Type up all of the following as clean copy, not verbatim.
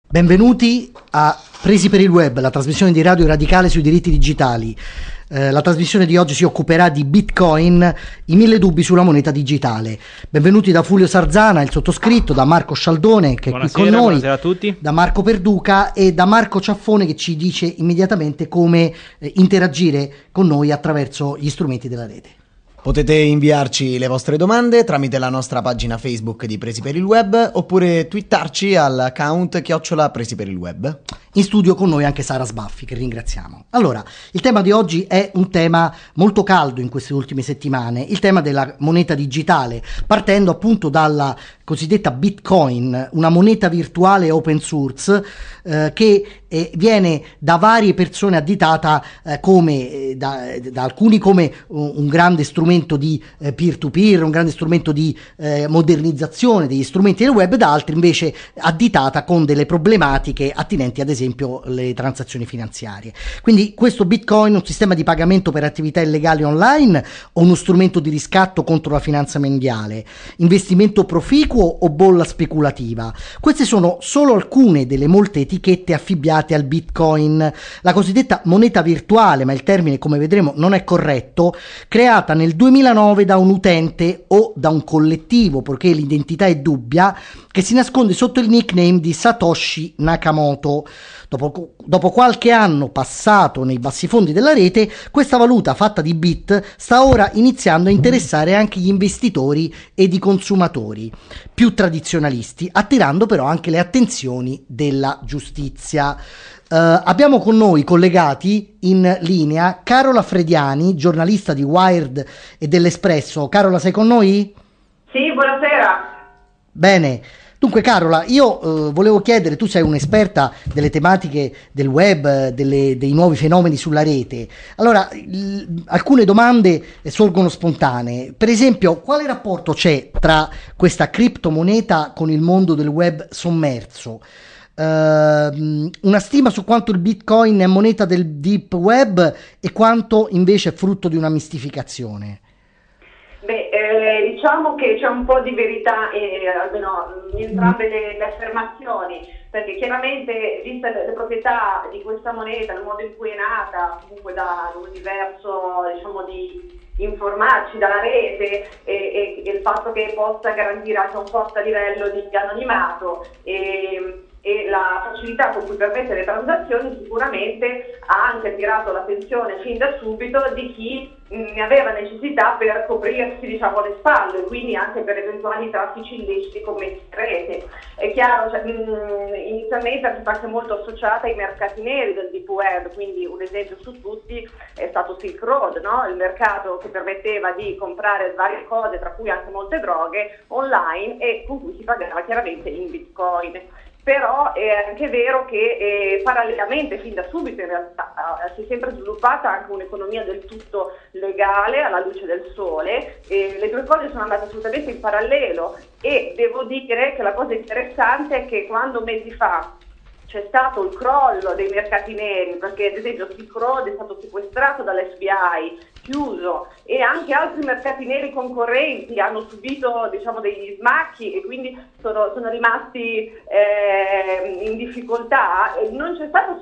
Benvenuti a Presi per il Web, la trasmissione di Radio Radicale sui diritti digitali. La trasmissione di oggi si occuperà di Bitcoin, i 1000 dubbi sulla moneta digitale. Benvenuti da Fulvio Sarzana, il sottoscritto, da Marco Scialdone che è qui con noi, buonasera a tutti, da Marco Perduca e da Marco Ciaffone che ci dice immediatamente come interagire con noi attraverso gli strumenti della rete. Potete inviarci le vostre domande tramite la nostra pagina Facebook di Presi per il Web oppure twittarci all'account @Presi per il Web. In studio con noi anche Sara Sbaffi, che ringraziamo. Allora, il tema di oggi è un tema molto caldo in queste ultime settimane, il tema della moneta digitale, partendo appunto dalla cosiddetta Bitcoin, una moneta virtuale open source che viene da varie persone additata come da alcuni come un grande strumento di peer-to-peer, un grande strumento di modernizzazione degli strumenti del web, da altri invece additata con delle problematiche attinenti ad esempio le transazioni finanziarie. Quindi questo Bitcoin è un sistema di pagamento per attività illegali online o uno strumento di riscatto contro la finanza mondiale? Investimento proficuo o bolla speculativa? Queste sono solo alcune delle molte etichette affibbiate al Bitcoin, la cosiddetta moneta virtuale, ma il termine, come vedremo, non è corretto, creata nel 2009 da un utente o da un collettivo, poiché l'identità è dubbia, che si nasconde sotto il nickname di Satoshi Nakamoto. Dopo qualche anno passato nei bassifondi della rete, questa valuta fatta di bit sta ora iniziando a interessare anche gli investitori ed i consumatori più tradizionalisti, attirando però anche le attenzioni della giustizia. Abbiamo con noi collegati in linea Carola Frediani, giornalista di Wired e dell'Espresso. Carola, sei con noi? Sì, buonasera. Bene. Dunque Carola, io volevo chiedere, tu sei un'esperta delle tematiche del web, dei nuovi fenomeni sulla rete. Allora, alcune domande sorgono spontanee. Per esempio, quale rapporto c'è tra questa criptomoneta con il mondo del web sommerso? Una stima su quanto il Bitcoin è moneta del deep web e quanto invece è frutto di una mistificazione? Diciamo che c'è un po' di verità almeno in entrambe le affermazioni, perché chiaramente viste le proprietà di questa moneta, il modo in cui è nata, comunque dall'universo diciamo di informarci dalla rete e il fatto che possa garantire anche un forte livello di anonimato e la facilità con cui permette le transazioni sicuramente ha anche attirato l'attenzione fin da subito di chi ne aveva necessità per coprirsi diciamo le spalle, quindi anche per eventuali traffici illeciti commessi in rete. È chiaro, inizialmente è stata anche molto associata ai mercati neri del deep web, quindi un esempio su tutti è stato Silk Road, no? Il mercato che permetteva di comprare varie cose, tra cui anche molte droghe, online e con cui si pagava chiaramente in Bitcoin. Però è anche vero che parallelamente, fin da subito in realtà, si è sempre sviluppata anche un'economia del tutto legale alla luce del sole, e le due cose sono andate assolutamente in parallelo e devo dire che la cosa interessante è che quando mesi fa c'è stato il crollo dei mercati neri, perché ad esempio Silk Road è stato sequestrato dall'FBI, chiuso, e anche altri mercati neri concorrenti hanno subito diciamo degli smacchi e quindi sono rimasti in difficoltà, e non c'è stato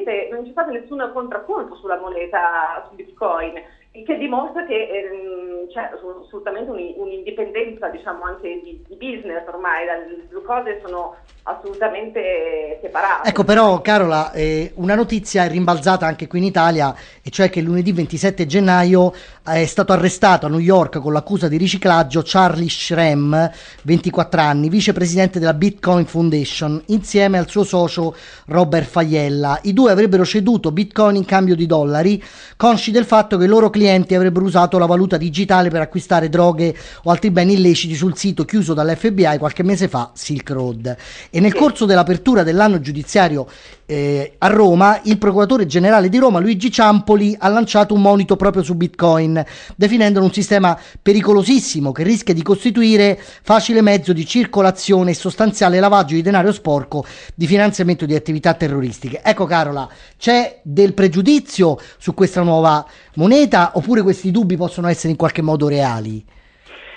nessun contraccolpo sulla moneta, su Bitcoin, il che dimostra che c'è assolutamente un'indipendenza diciamo anche di business ormai, le due cose sono assolutamente separate. Ecco però Carola, una notizia è rimbalzata anche qui in Italia, e cioè che lunedì 27 gennaio è stato arrestato a New York con l'accusa di riciclaggio Charlie Shrem, 24 anni, vicepresidente della Bitcoin Foundation, insieme al suo socio Robert Faiella. I due avrebbero ceduto Bitcoin in cambio di dollari, consci del fatto che i loro clienti avrebbero usato la valuta digitale per acquistare droghe o altri beni illeciti sul sito chiuso dall'FBI qualche mese fa, Silk Road. E nel corso dell'apertura dell'anno giudiziario a Roma, il procuratore generale di Roma Luigi Ciampoli ha lanciato un monito proprio su Bitcoin, definendolo un sistema pericolosissimo che rischia di costituire facile mezzo di circolazione e sostanziale lavaggio di denaro sporco, di finanziamento di attività terroristiche. Ecco Carola, c'è del pregiudizio su questa nuova moneta oppure questi dubbi possono essere in qualche modo reali?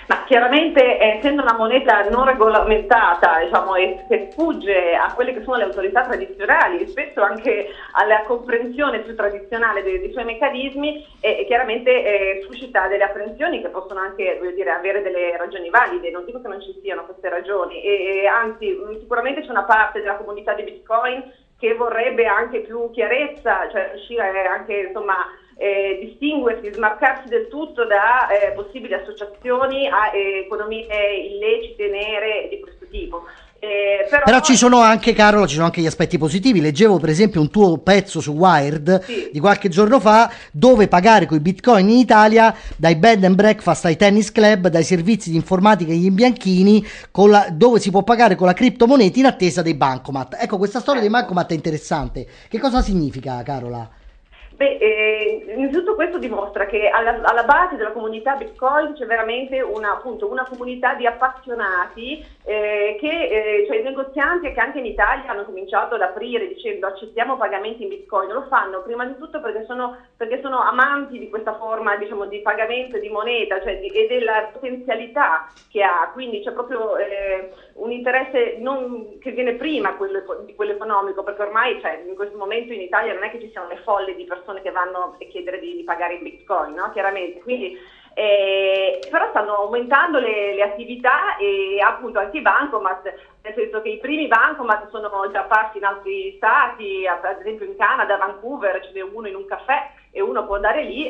Ma chiaramente, essendo una moneta non regolamentata, diciamo, e che sfugge a quelle che sono le autorità tradizionali e spesso anche alla comprensione più tradizionale dei suoi meccanismi, chiaramente suscita delle apprensioni che possono anche, voglio dire, avere delle ragioni valide. Non dico che non ci siano queste ragioni, e anzi sicuramente c'è una parte della comunità di Bitcoin che vorrebbe anche più chiarezza, cioè riuscire anche, insomma, distinguersi, smarcarsi del tutto da possibili associazioni a economie illecite, nere di questo tipo. Però ci sono anche, Carola, ci sono anche gli aspetti positivi. Leggevo per esempio un tuo pezzo su Wired, sì, di qualche giorno fa, dove pagare coi bitcoin in Italia, dai bed and breakfast ai tennis club, dai servizi di informatica agli imbianchini, dove si può pagare con la criptomoneta in attesa dei bancomat. Ecco, questa storia dei bancomat è interessante. Che cosa significa, Carola? Innanzitutto questo dimostra che alla base della comunità Bitcoin c'è veramente una comunità di appassionati, cioè i negozianti che anche in Italia hanno cominciato ad aprire dicendo accettiamo pagamenti in Bitcoin. Lo fanno prima di tutto perché sono amanti di questa forma, diciamo, di pagamento di moneta, cioè e della potenzialità che ha. Quindi c'è proprio un interesse che viene prima di quello economico, perché ormai, cioè, in questo momento in Italia non è che ci siano le folle di persone che vanno a chiedere di pagare in Bitcoin, no? Chiaramente, quindi però stanno aumentando le attività e appunto anche i bancomat, nel senso che i primi bancomat sono già apparsi in altri stati, ad esempio in Canada, a Vancouver ce n'è uno in un caffè e uno può andare lì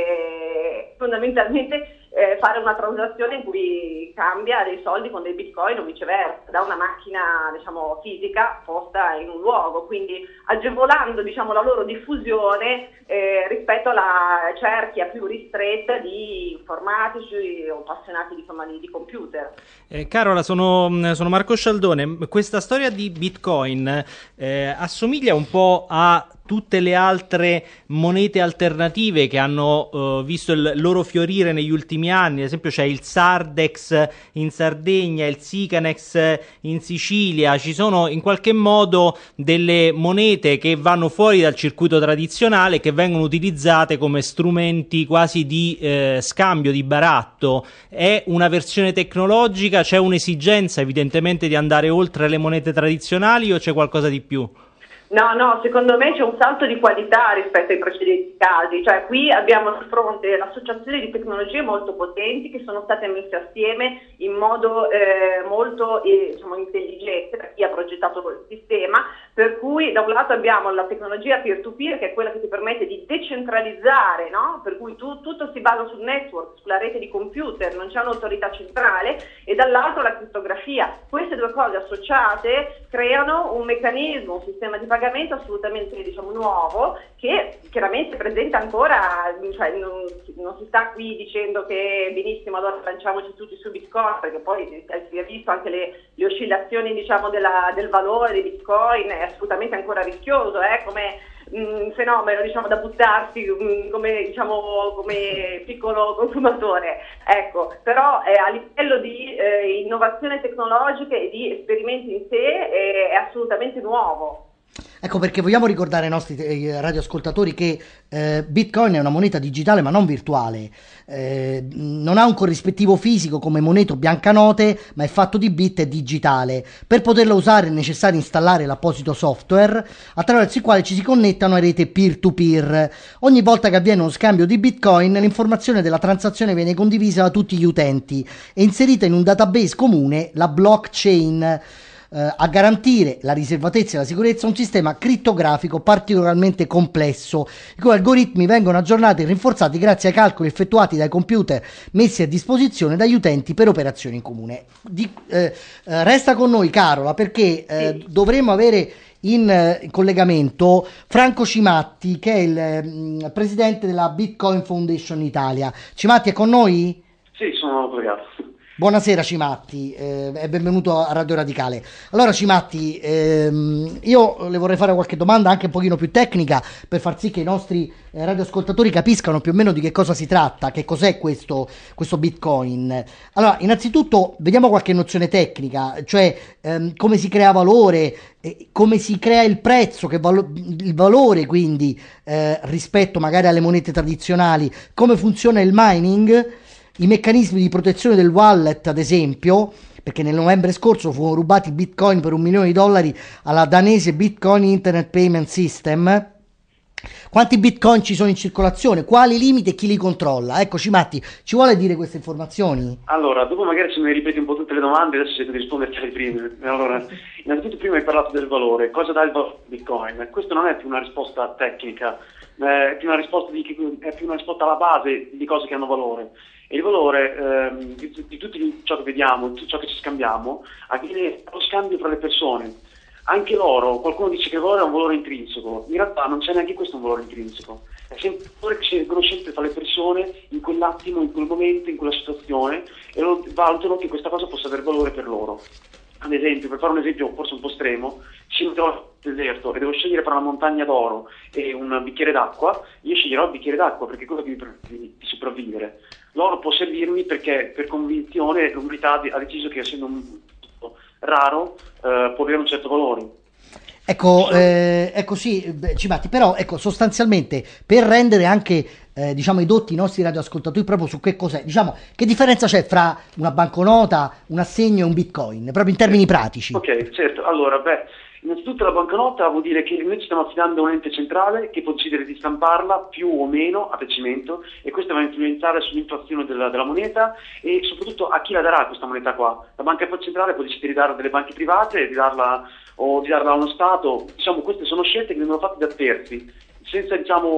e fondamentalmente fare una transazione in cui cambia dei soldi con dei bitcoin o viceversa, da una macchina, diciamo, fisica posta in un luogo, quindi agevolando, diciamo, la loro diffusione rispetto alla cerchia più ristretta di informatici o appassionati di computer. Carola, sono Marco Scialdone. Questa storia di Bitcoin assomiglia un po' a tutte le altre monete alternative che hanno visto il loro fiorire negli ultimi anni. Ad esempio c'è il Sardex in Sardegna, il Sicanex in Sicilia. Ci sono in qualche modo delle monete che vanno fuori dal circuito tradizionale, che vengono utilizzate come strumenti quasi di scambio, di baratto. È una versione tecnologica? C'è un'esigenza evidentemente di andare oltre le monete tradizionali o c'è qualcosa di più? No, secondo me c'è un salto di qualità rispetto ai precedenti casi, cioè qui abbiamo di fronte l'associazione di tecnologie molto potenti che sono state messe assieme in modo molto diciamo, intelligente da chi ha progettato il sistema, per cui da un lato abbiamo la tecnologia peer-to-peer, che è quella che ti permette di decentralizzare, no? Per cui tutto si basa sul network, sulla rete di computer, non c'è un'autorità centrale, e dall'altro la crittografia. Queste due cose associate creano un meccanismo, un sistema di pagamento assolutamente, diciamo, nuovo, che chiaramente presenta ancora, cioè non si sta qui dicendo che benissimo allora lanciamoci tutti su Bitcoin, perché poi si è visto anche le oscillazioni, diciamo, del valore di Bitcoin, è assolutamente ancora rischioso, come un fenomeno, diciamo, da buttarsi come piccolo consumatore, ecco. Però a livello di innovazione tecnologica e di esperimenti in sé è assolutamente nuovo. Ecco perché vogliamo ricordare ai nostri radioascoltatori che Bitcoin è una moneta digitale ma non virtuale, non ha un corrispettivo fisico come moneta o biancanote, ma è fatto di bit e digitale. Per poterla usare è necessario installare l'apposito software attraverso il quale ci si connettano a rete peer-to-peer. Ogni volta che avviene uno scambio di Bitcoin, l'informazione della transazione viene condivisa da tutti gli utenti e inserita in un database comune, la blockchain. A garantire la riservatezza e la sicurezza un sistema crittografico particolarmente complesso, i cui algoritmi vengono aggiornati e rinforzati grazie ai calcoli effettuati dai computer messi a disposizione dagli utenti per operazioni in comune. Resta con noi, Carola, perché dovremo avere in collegamento Franco Cimatti, che è il presidente della Bitcoin Foundation Italia. Cimatti è con noi? Sì, sono collegato. Buonasera Cimatti, e benvenuto a Radio Radicale. Allora Cimatti, io le vorrei fare qualche domanda anche un pochino più tecnica per far sì che i nostri radioascoltatori capiscano più o meno di che cosa si tratta, che cos'è questo Bitcoin. Allora, innanzitutto vediamo qualche nozione tecnica, cioè come si crea valore, come si crea il prezzo, il valore quindi rispetto magari alle monete tradizionali, come funziona il mining. i meccanismi di protezione del wallet, ad esempio, perché nel novembre scorso furono rubati bitcoin per $1 milione alla danese Bitcoin Internet Payment System. Quanti bitcoin ci sono in circolazione, quali limiti e chi li controlla? Eccoci Matti, ci vuole dire queste informazioni? Allora, dopo magari se mi ripeti un po' tutte le domande, adesso cerco di risponderti alle prime. Allora, innanzitutto prima hai parlato del valore, cosa dà il valore del bitcoin? Questo non è più una risposta tecnica, è più una risposta, è più una risposta alla base di cose che hanno valore. E il valore di tutto ciò che vediamo, di tutto ciò che ci scambiamo, avviene lo scambio tra le persone. Anche l'oro, qualcuno dice che l'oro è un valore intrinseco, in realtà non c'è neanche questo un valore intrinseco, è sempre un valore che si riconosce tra le persone in quell'attimo, in quel momento, in quella situazione, e valutano che questa cosa possa avere valore per loro. Ad esempio, per fare un esempio forse un po' estremo, se mi trovo nel deserto e devo scegliere tra una montagna d'oro e un bicchiere d'acqua, io sceglierò il bicchiere d'acqua perché è quello che mi permette di sopravvivere. L'oro può servirmi perché per convinzione l'umanità ha deciso che essendo un raro può avere un certo valore. Ecco sì, Cimatti, però ecco, sostanzialmente per rendere anche diciamo edotti i nostri radioascoltatori proprio su che cos'è, diciamo, che differenza c'è fra una banconota, un assegno e un bitcoin, proprio in termini pratici? Ok, certo, allora, innanzitutto la banconota vuol dire che noi ci stiamo affidando a un ente centrale che può decidere di stamparla più o meno a piacimento, e questo va a influenzare sull'inflazione della moneta e soprattutto a chi la darà questa moneta qua. La banca centrale può decidere di darla a delle banche private, di darla a uno Stato. Diciamo, queste sono scelte che vengono fatte da terzi, senza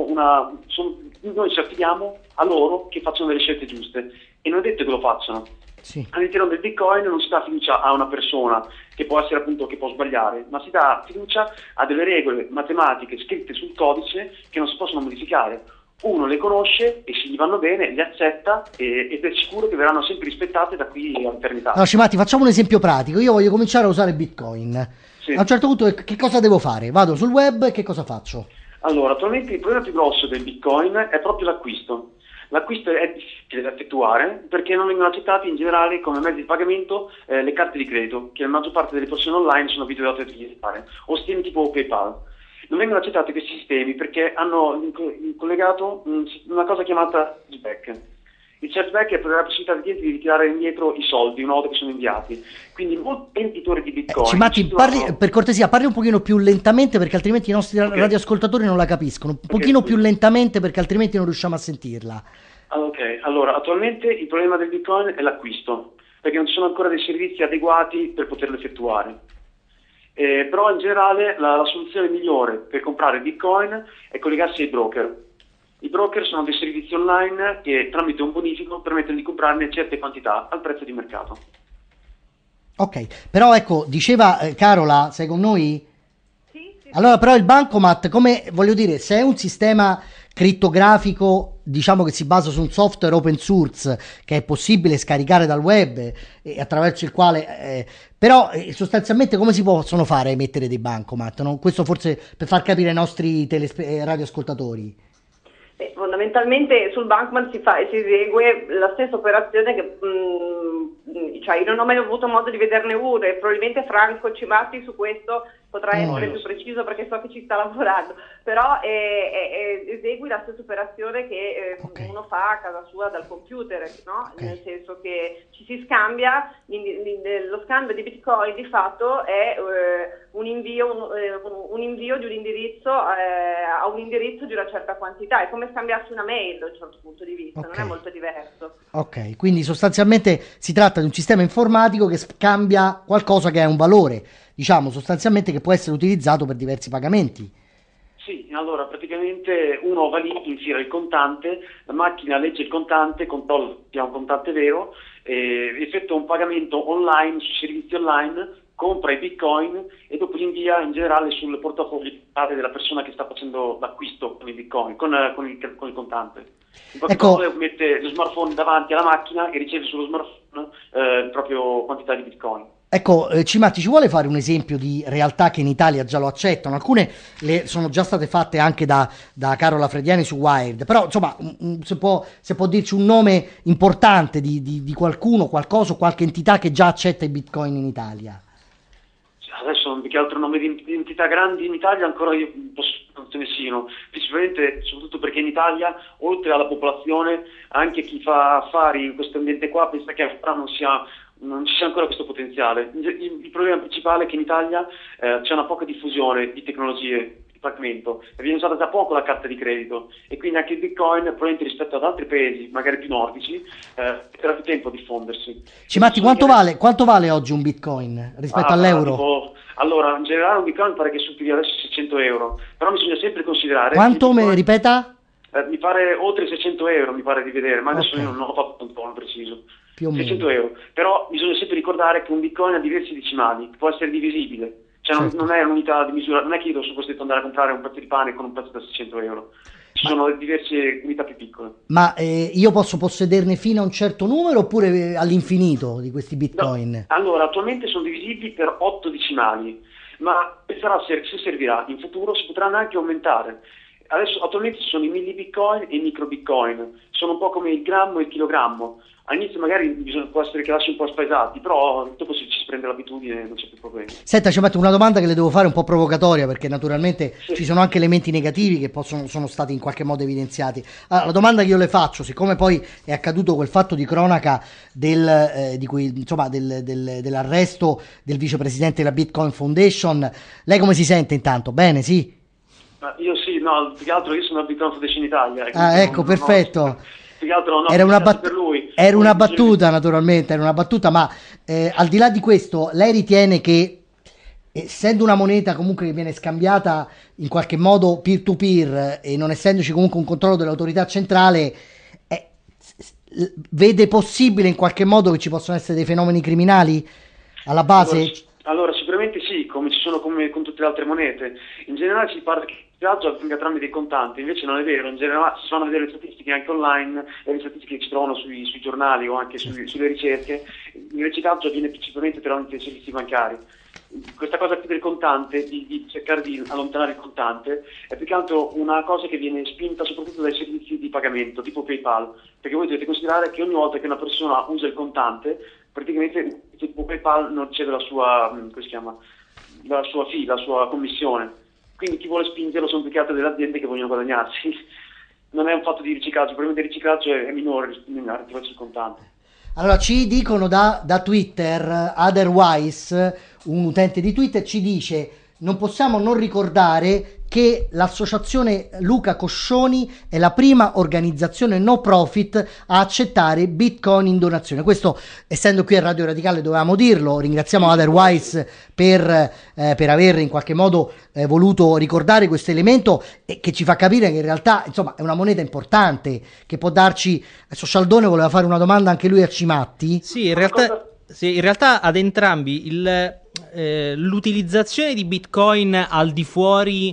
noi ci affidiamo a loro che facciano delle scelte giuste, e non è detto che lo facciano. Sì. All'interno del Bitcoin non si dà fiducia a una persona che può essere appunto che può sbagliare, ma si dà fiducia a delle regole matematiche scritte sul codice che non si possono modificare. Uno le conosce e se gli vanno bene le accetta ed è sicuro che verranno sempre rispettate da qui all'eternità. Allora Cimatti, facciamo un esempio pratico. Io voglio cominciare a usare Bitcoin. Sì. A un certo punto che cosa devo fare? Vado sul web e che cosa faccio? Allora, attualmente il problema più grosso del Bitcoin è proprio l'acquisto. L'acquisto è difficile da effettuare perché non vengono accettati in generale come mezzi di pagamento le carte di credito, che la maggior parte delle persone online sono abituate a utilizzare, o sistemi tipo PayPal. Non vengono accettati questi sistemi perché hanno collegato una cosa chiamata chargeback. Il chargeback è per la possibilità dei clienti di ritirare indietro i soldi una volta che sono inviati. Quindi molti venditori di Bitcoin... Cimatti, per cortesia, parli un pochino più lentamente perché altrimenti i nostri radioascoltatori non la capiscono. Un pochino più lentamente perché altrimenti non riusciamo a sentirla. Ok, allora attualmente il problema del Bitcoin è l'acquisto, perché non ci sono ancora dei servizi adeguati per poterlo effettuare. Però in generale la soluzione migliore per comprare Bitcoin è collegarsi ai broker. I broker sono dei servizi online che tramite un bonifico permettono di comprarne certe quantità al prezzo di mercato. Ok, però ecco, diceva Carola, sei con noi? Sì. Allora, però il bancomat, come voglio dire, se è un sistema crittografico, diciamo che si basa su un software open source che è possibile scaricare dal web e attraverso il quale però sostanzialmente come si possono fare a emettere dei bancomat, no? Questo forse per far capire ai nostri radioascoltatori. Fondamentalmente sul bancomat si esegue la stessa operazione che cioè io non ho mai avuto modo di vederne uno e probabilmente Franco Cimatti su questo potrà essere più preciso perché so che ci sta lavorando, però esegui la stessa operazione che uno fa a casa sua dal computer, no? Nel senso che ci si scambia, lo scambio di Bitcoin di fatto è un invio di un indirizzo a un indirizzo di una certa quantità, è come scambiarsi una mail da un certo punto di vista, non è molto diverso. Ok, quindi sostanzialmente si tratta di un sistema informatico che scambia qualcosa che ha un valore, diciamo sostanzialmente che può essere utilizzato per diversi pagamenti. Sì, allora praticamente uno va lì, infila il contante, la macchina legge il contante, controlla che è un contante vero, effettua un pagamento online su servizi online, compra i bitcoin e dopo li invia in generale sul portafoglio della persona che sta facendo l'acquisto con i bitcoin, con il contante. In poche parole mette lo smartphone davanti alla macchina e riceve sullo smartphone proprio quantità di bitcoin. Ecco, Cimatti, ci vuole fare un esempio di realtà che in Italia già lo accettano? Alcune sono già state fatte anche da Carola Frediani su Wired, però insomma se può dirci un nome importante di qualcuno, qualcosa, qualche entità che già accetta i bitcoin in Italia. Adesso non che altro nome di entità grandi in Italia ancora io non ce ne siano, principalmente soprattutto perché in Italia, oltre alla popolazione, anche chi fa affari in questo ambiente qua pensa che non ci sia ancora questo potenziale. Il problema principale è che in Italia c'è una poca diffusione di tecnologie di pagamento, viene usata da poco la carta di credito e quindi anche il Bitcoin, probabilmente rispetto ad altri paesi, magari più nordici, terrà più tempo a diffondersi. Cimatti, quanto vale oggi un Bitcoin rispetto all'euro? Allora, in generale un Bitcoin pare che superi adesso 600 euro, però bisogna sempre considerare... Quanto, me ripeta? Mi pare oltre 600 euro, mi pare di vedere, ma adesso io non ho fatto un po' preciso. Più o 600 meno. euro, però bisogna sempre ricordare che un Bitcoin ha diversi decimali, può essere divisibile, cioè Certo. non è un'unità di misura, non è che io sono costretto ad andare a comprare un pezzo di pane con un pezzo da 600 euro, ci sono diverse unità più piccole. Ma io posso possederne fino a un certo numero oppure all'infinito di questi Bitcoin? No. Allora, attualmente sono divisibili per 8 decimali, ma se servirà in futuro si potranno anche aumentare. Adesso attualmente ci sono i millibitcoin e i microbitcoin, sono un po' come il grammo e il chilogrammo. All'inizio magari può essere che lasci un po' spaesati, però dopo se ci si prende l'abitudine non c'è più problema. Senta, ci metto una domanda che le devo fare un po' provocatoria, perché naturalmente ci sono anche elementi negativi che sono stati in qualche modo evidenziati. Allora, la domanda che io le faccio, siccome poi è accaduto quel fatto di cronaca dell'arresto del vicepresidente della Bitcoin Foundation, lei come si sente intanto? Bene, sì? Ma io sì, no, più che altro io sono al Bitcoin Foundation Italia. Ecco, perfetto. Più che altro Era una per lui. Era una battuta, naturalmente, era una battuta, ma al di là di questo, lei ritiene che, essendo una moneta comunque che viene scambiata in qualche modo peer to peer e non essendoci comunque un controllo dell'autorità centrale, vede possibile in qualche modo che ci possono essere dei fenomeni criminali alla base? Allora sicuramente sì, come ci sono come con tutte le altre monete. In generale si parla che il viaggio avvenga tramite i contanti, invece non è vero. In generale si vanno a vedere le statistiche anche online, le statistiche che ci trovano sui giornali o anche sulle ricerche. Il riciclaggio avviene principalmente tramite i servizi bancari. Questa cosa qui del contante, di cercare di allontanare il contante, è più che altro una cosa che viene spinta soprattutto dai servizi di pagamento, tipo PayPal, perché voi dovete considerare che ogni volta che una persona usa il contante, praticamente tipo PayPal non riceve la sua, come si chiama, la sua fee, la sua commissione. Quindi chi vuole spingerlo sono più che altro delle aziende che vogliono guadagnarsi. Non è un fatto di riciclaggio, probabilmente il riciclaggio è minore rispetto al contante. Allora, ci dicono da Twitter, Otherwise, un utente di Twitter ci dice: non possiamo non ricordare che l'associazione Luca Coscioni è la prima organizzazione no profit a accettare Bitcoin in donazione. Questo, essendo qui a Radio Radicale, dovevamo dirlo. Ringraziamo Otherwise per aver in qualche modo voluto ricordare questo elemento, e che ci fa capire che in realtà, insomma, è una moneta importante che può darci. Cialdone voleva fare una domanda anche lui a Cimatti. Sì, in realtà ad entrambi l'utilizzazione di Bitcoin al di fuori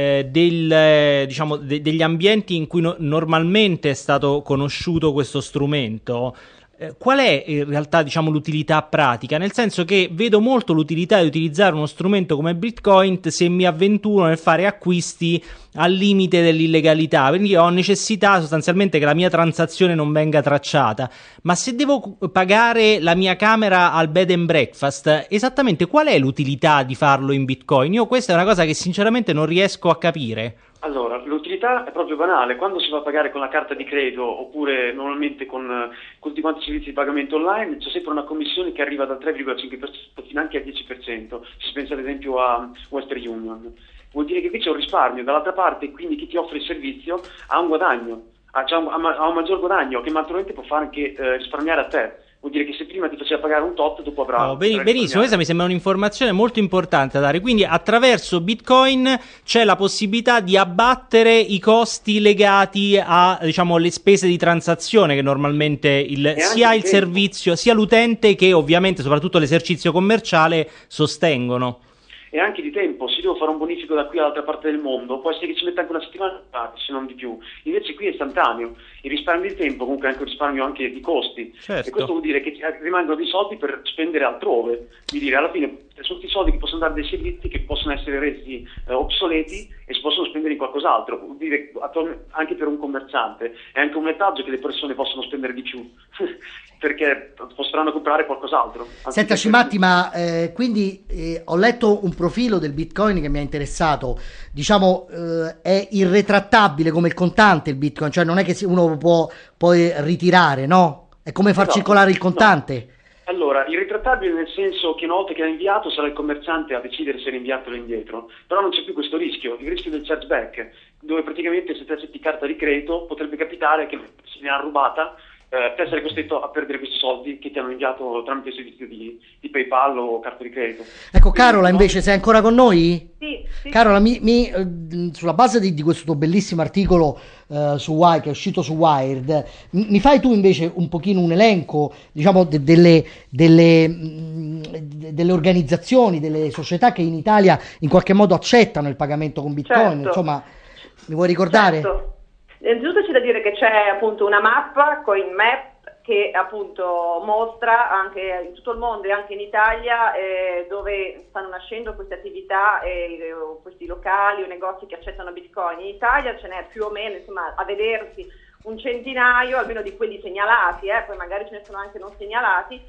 degli ambienti in cui normalmente è stato conosciuto questo strumento, qual è in realtà l'utilità pratica? Nel senso che vedo molto l'utilità di utilizzare uno strumento come Bitcoin se mi avventuro nel fare acquisti al limite dell'illegalità, quindi ho necessità sostanzialmente che la mia transazione non venga tracciata. Ma se devo pagare la mia camera al bed and breakfast, esattamente qual è l'utilità di farlo in Bitcoin? Io questa è una cosa che sinceramente non riesco a capire. Allora, l'utilità è proprio banale. Quando si va a pagare con la carta di credito oppure normalmente con tutti quanti i servizi di pagamento online, c'è sempre una commissione che arriva dal 3,5% fino anche al 10%. Si pensa ad esempio a Western Union. Vuol dire che qui c'è un risparmio, dall'altra parte quindi chi ti offre il servizio ha un guadagno, ha un maggior guadagno che naturalmente può fare anche risparmiare a te. Vuol dire che se prima ti faceva pagare un tot, dopo avrà... benissimo, questa mi sembra un'informazione molto importante da dare. Quindi attraverso Bitcoin c'è la possibilità di abbattere i costi legati a, le spese di transazione che normalmente sia il servizio, sia l'utente che ovviamente soprattutto l'esercizio commerciale sostengono. E anche di tempo, se devo fare un bonifico da qui all'altra parte del mondo, può essere che ci metta anche una settimana, se non di più. Invece qui è istantaneo. Il risparmio di tempo, comunque anche un risparmio anche di costi. Certo. E questo vuol dire che rimangono dei soldi per spendere altrove. Vuol dire, alla fine sono tutti i soldi che possono dare dei servizi che possono essere resi obsoleti e si possono spendere spendere in qualcos'altro. Vuol dire, anche per un commerciante è anche un messaggio che le persone possono spendere di più perché potranno comprare qualcos'altro. Senta Cimatti, ma quindi ho letto un profilo del Bitcoin che mi ha interessato, diciamo è irretrattabile come il contante il Bitcoin, cioè non è che uno può poi ritirare, no? È come far circolare il contante. No. Allora, irritrattabile nel senso che una volta che l'ha inviato sarà il commerciante a decidere se rinviartelo indietro, però non c'è più questo rischio, il rischio del chargeback, dove praticamente se te accetti carta di credito potrebbe capitare che se ne ha rubata, per essere costretto a perdere questi soldi che ti hanno inviato tramite il servizio di PayPal o carta di credito. Ecco, Carola, invece sei ancora con noi? Sì. Carola, sulla base di questo tuo bellissimo articolo su Wired, che è uscito su Wired, mi fai tu invece un pochino un elenco, diciamo, delle organizzazioni, delle società che in Italia in qualche modo accettano il pagamento con Bitcoin, certo. Insomma, mi vuoi ricordare? Certo. Innanzitutto c'è da dire che c'è appunto una mappa, CoinMap, che appunto mostra anche in tutto il mondo e anche in Italia dove stanno nascendo queste attività, questi locali o negozi che accettano Bitcoin. In Italia ce n'è più o meno, insomma, a vedersi un centinaio, almeno di quelli segnalati, poi magari ce ne sono anche non segnalati,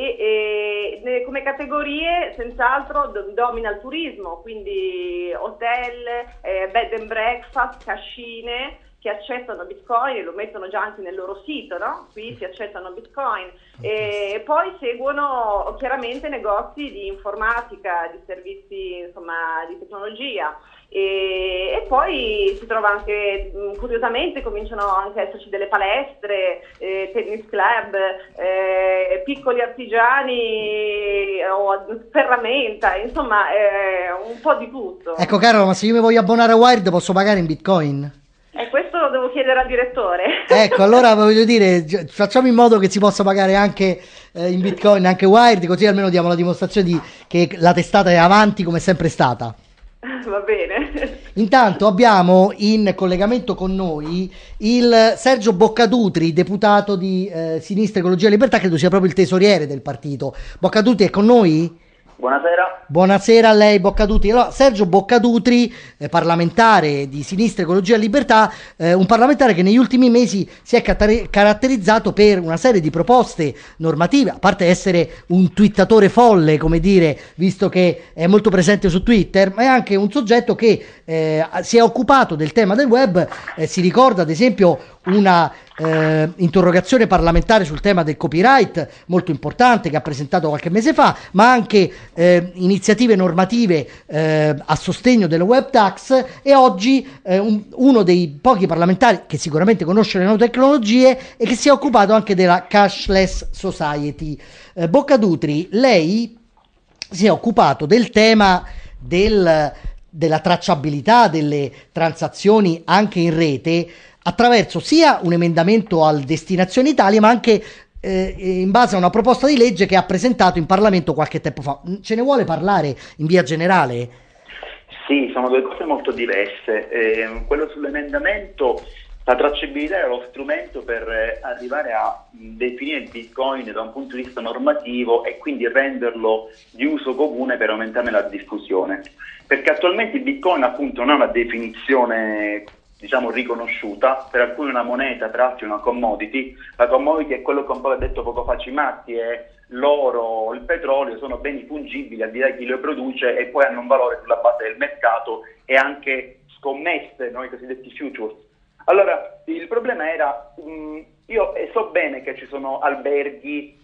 e come categorie senz'altro domina il turismo, quindi hotel, bed and breakfast, cascine, che accettano Bitcoin e lo mettono già anche nel loro sito, no? Qui si accettano Bitcoin. E poi seguono chiaramente negozi di informatica, di servizi, insomma, di tecnologia. E poi si trova anche, curiosamente, cominciano anche ad esserci delle palestre, tennis club, piccoli artigiani o ferramenta, insomma, un po' di tutto. Ecco, Carola, ma se io mi voglio abbonare a Wired posso pagare in Bitcoin? Questo lo devo chiedere al direttore. Ecco, allora voglio dire, facciamo in modo che si possa pagare anche in Bitcoin, anche Wired, così almeno diamo la dimostrazione che la testata è avanti come è sempre stata. Va bene. Intanto abbiamo in collegamento con noi il Sergio Boccadutri, deputato di Sinistra Ecologia e Libertà, credo sia proprio il tesoriere del partito. Boccadutri è con noi? Buonasera. Buonasera a lei, Boccadutri. Allora, Sergio Boccadutri, parlamentare di Sinistra Ecologia e Libertà, un parlamentare che negli ultimi mesi si è caratterizzato per una serie di proposte normative, a parte essere un twittatore folle, come dire, visto che è molto presente su Twitter, ma è anche un soggetto che si è occupato del tema del web. Si ricorda ad esempio una interrogazione parlamentare sul tema del copyright molto importante che ha presentato qualche mese fa, ma anche iniziative normative a sostegno della web tax, e oggi uno dei pochi parlamentari che sicuramente conosce le nuove tecnologie e che si è occupato anche della cashless society. Boccadutri, lei si è occupato del tema della tracciabilità delle transazioni anche in rete attraverso sia un emendamento al Destinazione Italia, ma anche in base a una proposta di legge che ha presentato in Parlamento qualche tempo fa. Ce ne vuole parlare in via generale? Sì, sono due cose molto diverse. Quello sull'emendamento, la tracciabilità è lo strumento per arrivare a definire il Bitcoin da un punto di vista normativo e quindi renderlo di uso comune per aumentarne la diffusione. Perché attualmente il Bitcoin appunto non ha una definizione, diciamo, riconosciuta. Per alcuni una moneta, per altri una commodity. La commodity è quello che un po' ha detto poco fa Cimatti, è l'oro, il petrolio, sono beni fungibili al di là di chi lo produce e poi hanno un valore sulla base del mercato e anche scommesse, i cosiddetti futures. Allora, il problema era, io so bene che ci sono alberghi,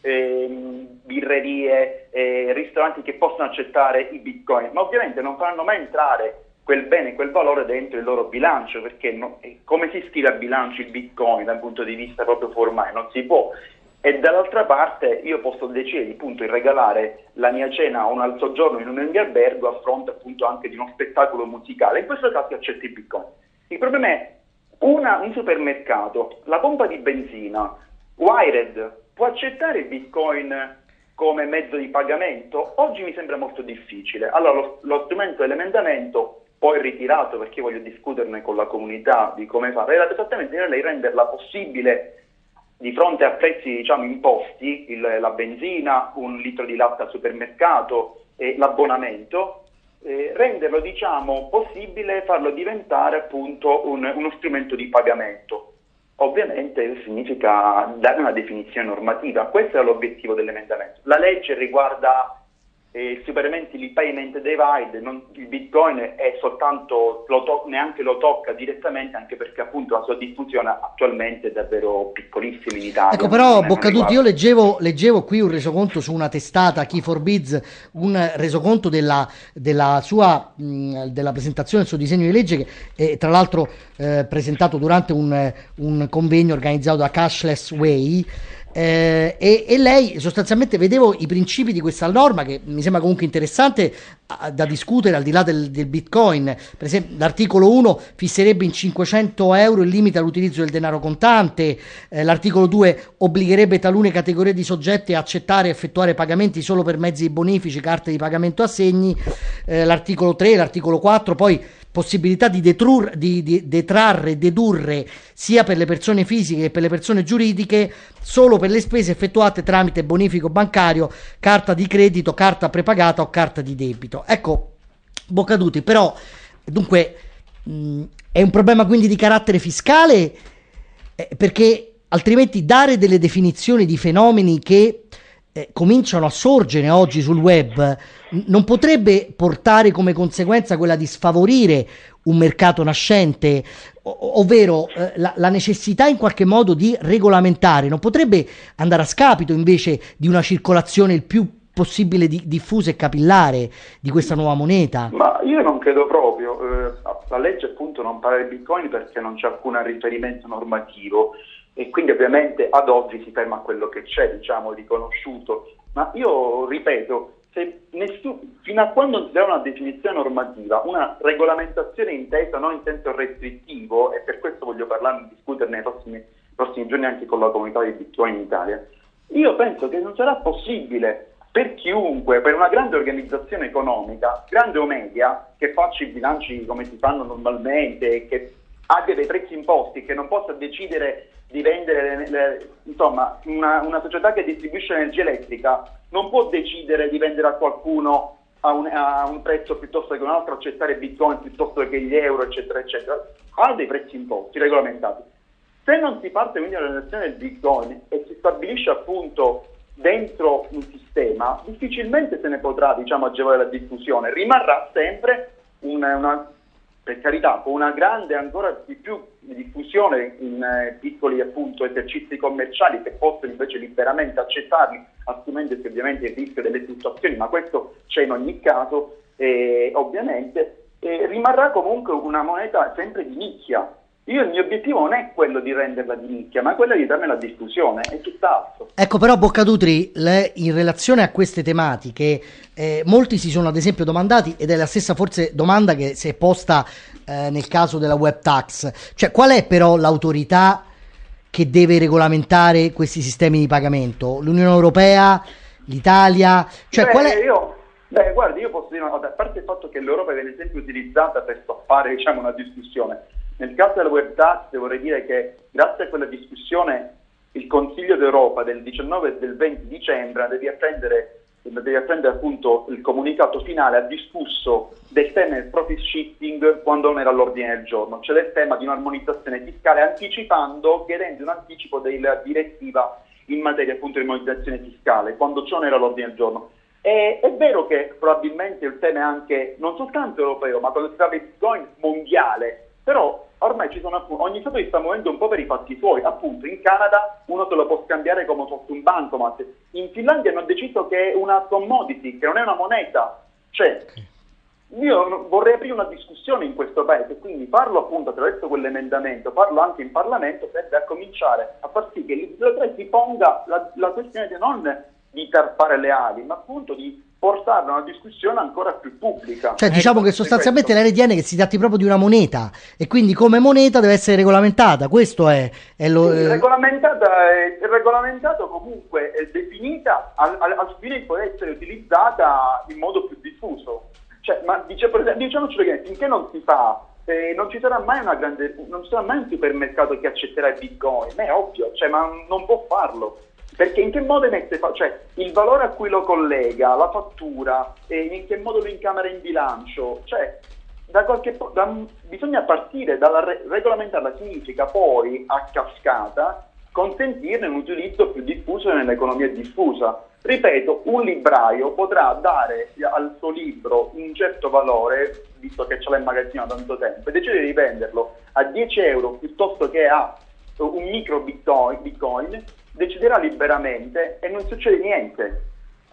birrerie, ristoranti che possono accettare i bitcoin, ma ovviamente non faranno mai entrare quel bene, quel valore dentro il loro bilancio, perché come si scrive a bilancio il bitcoin dal punto di vista proprio formale? Non si può. E dall'altra parte io posso decidere appunto di regalare la mia cena o un soggiorno in un mio albergo a fronte appunto anche di uno spettacolo musicale. In questo caso accetto il bitcoin. Il problema è un supermercato, la pompa di benzina, Wired può accettare il bitcoin come mezzo di pagamento? Oggi mi sembra molto difficile. Allora lo strumento dell'emendamento, poi ritirato perché voglio discuterne con la comunità di come fare, era esattamente lei renderla possibile di fronte a prezzi, diciamo, imposti, la benzina, un litro di latte al supermercato e l'abbonamento, renderlo, diciamo, possibile, farlo diventare appunto uno strumento di pagamento. Ovviamente significa dare una definizione normativa, questo è l'obiettivo dell'emendamento. La legge riguarda il Supplementary Payment Divide, il Bitcoin è soltanto, neanche lo tocca direttamente, anche perché appunto la sua diffusione attualmente è davvero piccolissima in Italia. Ecco, però Boccaduti, io leggevo qui un resoconto su una testata, Key4Biz, un resoconto della presentazione del suo disegno di legge, che è tra l'altro presentato durante un convegno organizzato da Cashless Way. E lei sostanzialmente, vedevo i principi di questa norma che mi sembra comunque interessante da discutere al di là del Bitcoin. Per esempio l'articolo 1 fisserebbe in 500 euro il limite all'utilizzo del denaro contante, l'articolo 2 obbligherebbe talune categorie di soggetti a accettare e effettuare pagamenti solo per mezzi bonifici, carte di pagamento a segni, l'articolo 3, l'articolo 4 poi possibilità di dedurre sia per le persone fisiche che per le persone giuridiche solo per le spese effettuate tramite bonifico bancario, carta di credito, carta prepagata o carta di debito. Ecco, Boccaduti, però dunque è un problema quindi di carattere fiscale, perché altrimenti dare delle definizioni di fenomeni che cominciano a sorgere oggi sul web non potrebbe portare come conseguenza quella di sfavorire un mercato nascente, ovvero la necessità in qualche modo di regolamentare non potrebbe andare a scapito invece di una circolazione il più possibile diffusa e capillare di questa nuova moneta? Ma io non credo proprio. La legge appunto non parla di Bitcoin perché non c'è alcun riferimento normativo e quindi ovviamente ad oggi si ferma a quello che c'è, diciamo, riconosciuto. Ma io ripeto, fino a quando non si dà una definizione normativa, una regolamentazione intesa non in senso restrittivo, e per questo voglio parlarne, discuterne nei prossimi giorni anche con la comunità di Bitcoin in Italia, io penso che non sarà possibile per chiunque, per una grande organizzazione economica, grande o media, che faccia i bilanci come si fanno normalmente, che abbia dei prezzi imposti, che non possa decidere di vendere, insomma, una società che distribuisce energia elettrica non può decidere di vendere a qualcuno a un prezzo piuttosto che un altro, accettare Bitcoin piuttosto che gli euro, eccetera, eccetera. Ha dei prezzi imposti regolamentati. Se non si parte quindi dalla relazione del Bitcoin e si stabilisce appunto dentro un sistema, difficilmente se ne potrà, diciamo, agevolare la diffusione. Rimarrà sempre per carità, con una grande ancora di più diffusione in piccoli appunto esercizi commerciali che possono invece liberamente accettarli, assumendosi ovviamente il rischio delle fluttuazioni, ma questo c'è in ogni caso, ovviamente, rimarrà comunque una moneta sempre di nicchia. Il mio obiettivo non è quello di renderla di nicchia, ma quello di darne la diffusione, è tutt'altro. Ecco, però Boccaduti, in relazione a queste tematiche, molti si sono ad esempio domandati, ed è la stessa forse domanda che si è posta nel caso della web tax, cioè qual è però l'autorità che deve regolamentare questi sistemi di pagamento? L'Unione Europea? L'Italia? Cioè qual è? Guardi, io posso dire una cosa, a parte il fatto che l'Europa viene sempre utilizzata per stoppare, diciamo, una discussione. Nel caso della web tax vorrei dire che grazie a quella discussione il Consiglio d'Europa del 19 e del 20 dicembre devi apprendere appunto il comunicato finale, ha discusso del tema del profit shifting quando non era all'ordine del giorno, cioè del tema di un'armonizzazione fiscale, chiedendo un anticipo della direttiva in materia appunto di armonizzazione fiscale quando ciò non era all'ordine del giorno. È vero che probabilmente il tema è anche non soltanto europeo, ma quando si parla di Bitcoin mondiale, però ormai ogni Stato si sta muovendo un po' per i fatti suoi. Appunto in Canada uno se lo può scambiare come sotto un bancomat, in Finlandia hanno deciso che è una commodity, che non è una moneta. Cioè io vorrei aprire una discussione in questo paese, quindi farlo appunto attraverso quell'emendamento, farlo anche in Parlamento, serve a cominciare a far sì che il legislatore si ponga la questione non di tarpare le ali, ma appunto di portarla a una discussione ancora più pubblica. Cioè diciamo che sostanzialmente lei ritiene che si tratti proprio di una moneta e quindi come moneta deve essere regolamentata, questo è regolamentato comunque, è definita al fine di poter essere utilizzata in modo più diffuso. Cioè, ma diciamoci che finché non si fa, non ci sarà mai un supermercato che accetterà il Bitcoin, è ovvio, cioè, ma non può farlo. Perché in che modo cioè il valore a cui lo collega, la fattura, e in che modo lo incamera in bilancio, cioè bisogna partire dalla regolamentarla, significa poi a cascata consentirne un utilizzo più diffuso nell'economia diffusa. Ripeto, un libraio potrà dare al suo libro un certo valore, visto che ce l'ha in magazzino da tanto tempo, e decide di venderlo a 10 euro piuttosto che a un micro bitcoin, deciderà liberamente e non succede niente.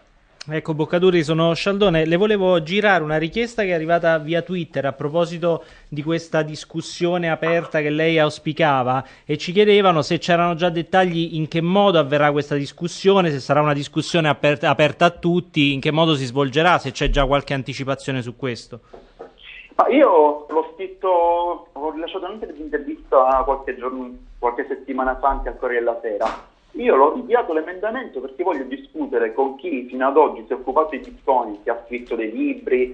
Ecco, Boccaduri, sono Scialdone. Le volevo girare una richiesta che è arrivata via Twitter a proposito di questa discussione aperta che lei auspicava, e ci chiedevano se c'erano già dettagli in che modo avverrà questa discussione, se sarà una discussione aperta a tutti, in che modo si svolgerà, se c'è già qualche anticipazione su questo. Ma io l'ho scritto, ho rilasciato anche l'intervista qualche settimana fa anche al Corriere della Sera. Io l'ho inviato l'emendamento perché voglio discutere con chi fino ad oggi si è occupato di Bitcoin, che ha scritto dei libri,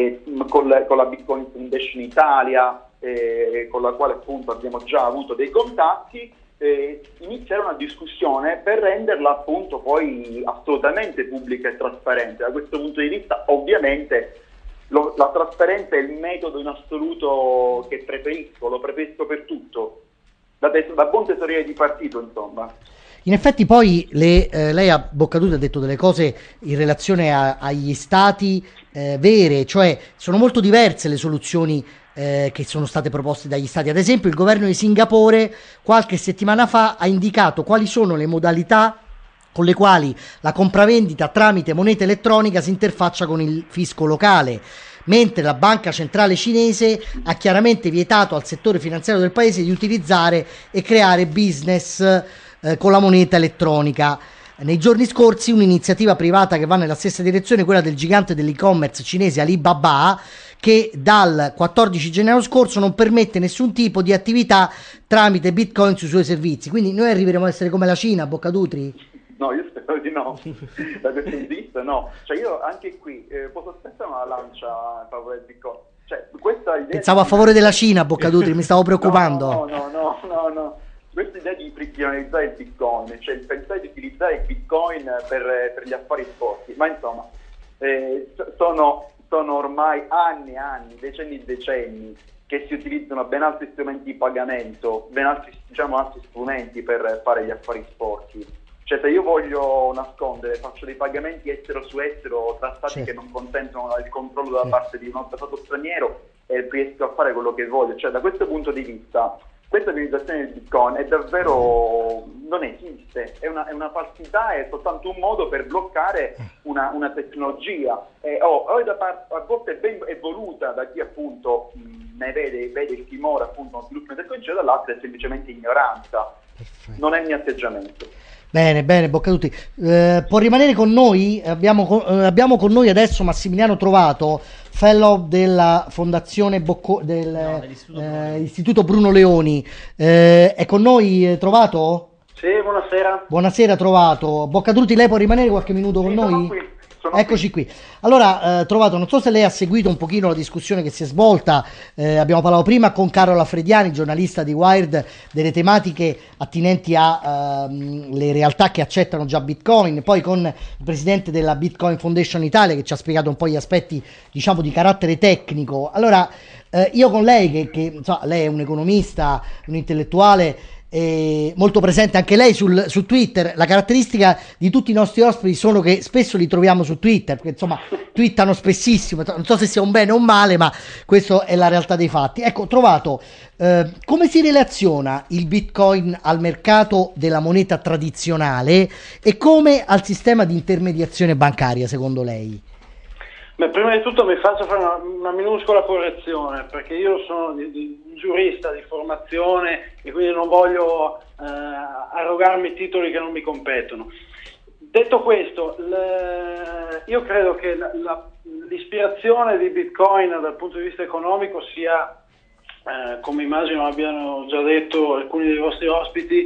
con la Bitcoin Foundation Italia, con la quale appunto abbiamo già avuto dei contatti, iniziare una discussione per renderla appunto poi assolutamente pubblica e trasparente. Da questo punto di vista ovviamente la trasparenza è il metodo in assoluto che preferisco, lo preferisco per tutto, da buon tesoriere di partito, insomma. In effetti poi lei a Boccaduri ha detto delle cose in relazione agli stati vere, cioè sono molto diverse le soluzioni che sono state proposte dagli stati. Ad esempio il governo di Singapore qualche settimana fa ha indicato quali sono le modalità con le quali la compravendita tramite moneta elettronica si interfaccia con il fisco locale, mentre la banca centrale cinese ha chiaramente vietato al settore finanziario del paese di utilizzare e creare business con la moneta elettronica. Nei giorni scorsi un'iniziativa privata che va nella stessa direzione, quella del gigante dell'e-commerce cinese Alibaba, che dal 14 gennaio scorso non permette nessun tipo di attività tramite Bitcoin sui suoi servizi. Quindi noi arriveremo a essere come la Cina, Boccadutri? No, io spero di no, da questo punto di vista no. Cioè io anche qui posso aspettare una lancia a favore del Bitcoin. Cioè, questa idea pensavo a favore della Cina, Boccadutri, mi stavo preoccupando. No. Questa idea di privilegiare il Bitcoin, cioè il pensare di utilizzare il Bitcoin per gli affari sporchi, ma insomma sono ormai anni, decenni che si utilizzano ben altri strumenti di pagamento, ben altri strumenti per fare gli affari sporchi. Cioè se io voglio nascondere, faccio dei pagamenti estero su estero tra stati certo, che non consentono il controllo da parte di uno stato straniero, e riesco a fare quello che voglio. Cioè da questo punto di vista questa utilizzazione del Bitcoin è davvero, non esiste, è una falsità, è soltanto un modo per bloccare una tecnologia, a volte è voluta da chi appunto ne vede il timore appunto non sviluppo di tecnologia, dall'altra è semplicemente ignoranza. Perfetto. Non è il mio atteggiamento. Bene, Boccadutri. Può rimanere con noi? Abbiamo con noi adesso Massimiliano Trovato, fellow della Fondazione Istituto Bruno Leoni. È con noi Trovato? Sì, buonasera. Buonasera Trovato. Boccadutri, lei può rimanere qualche minuto con noi? Eccoci qui. Allora, Trovato, non so se lei ha seguito un pochino la discussione che si è svolta. Abbiamo parlato prima con Carola Frediani, giornalista di Wired, delle tematiche attinenti a le realtà che accettano già Bitcoin, poi con il presidente della Bitcoin Foundation Italia che ci ha spiegato un po' gli aspetti, diciamo, di carattere tecnico. Allora, io con lei, che insomma, lei è un economista, un intellettuale, molto presente anche lei su Twitter. La caratteristica di tutti i nostri ospiti sono che spesso li troviamo su Twitter, perché insomma twittano spessissimo, non so se sia un bene o un male, ma questa è la realtà dei fatti. Ecco, Trovato, come si relaziona il Bitcoin al mercato della moneta tradizionale e come al sistema di intermediazione bancaria, secondo lei? Beh, prima di tutto mi faccio fare una minuscola correzione, perché io sono giurista di formazione e quindi non voglio arrogarmi titoli che non mi competono. Detto questo, io credo che l'ispirazione di Bitcoin dal punto di vista economico sia, come immagino abbiano già detto alcuni dei vostri ospiti,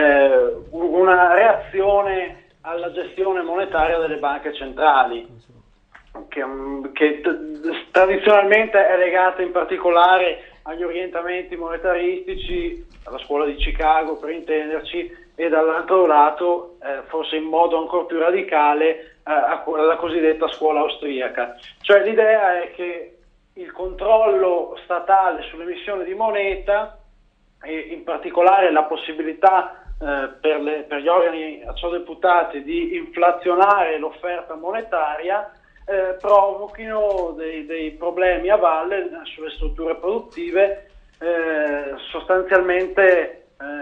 una reazione alla gestione monetaria delle banche centrali, che tradizionalmente è legata in particolare agli orientamenti monetaristici, alla scuola di Chicago per intenderci, e dall'altro lato, forse in modo ancora più radicale, alla cosiddetta scuola austriaca. Cioè l'idea è che il controllo statale sull'emissione di moneta, e in particolare la possibilità per gli organi a ciò deputati di inflazionare l'offerta monetaria, provochino dei problemi a valle sulle strutture produttive, sostanzialmente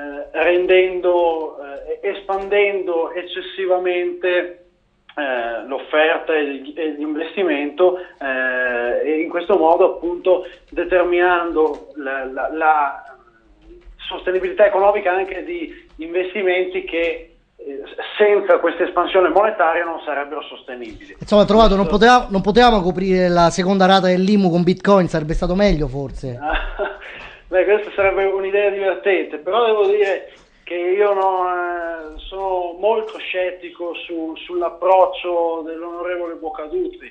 espandendo eccessivamente l'offerta e l'investimento, e in questo modo appunto determinando la sostenibilità economica anche di investimenti che senza questa espansione monetaria non sarebbero sostenibili. Insomma, trovato, non potevamo coprire la seconda rata dell'IMU con Bitcoin, sarebbe stato meglio forse. Beh, questa sarebbe un'idea divertente, però devo dire che io sono molto scettico sull'approccio dell'onorevole Boccadutri.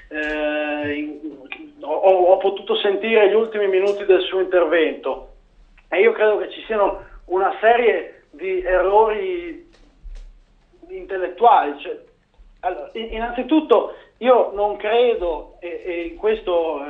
Ho potuto sentire gli ultimi minuti del suo intervento e io credo che ci siano una serie di errori intellettuali. Cioè, allora, innanzitutto io non credo, e in questo